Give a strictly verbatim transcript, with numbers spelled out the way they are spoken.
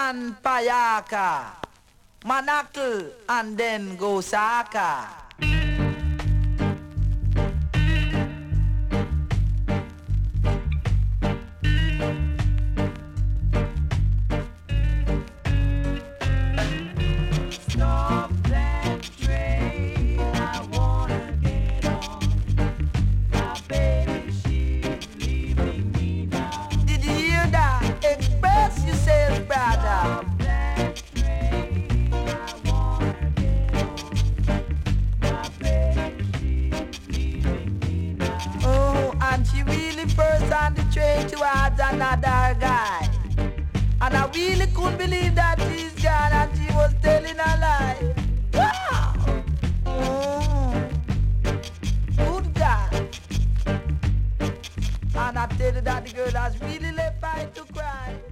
and Payaka, Manakal and then Gosaka. On the train towards another guy, and I really couldn't believe that she's gone and she was telling a lie. Wow! Mm. Good God. And I tell you that the girl has really left by to cry.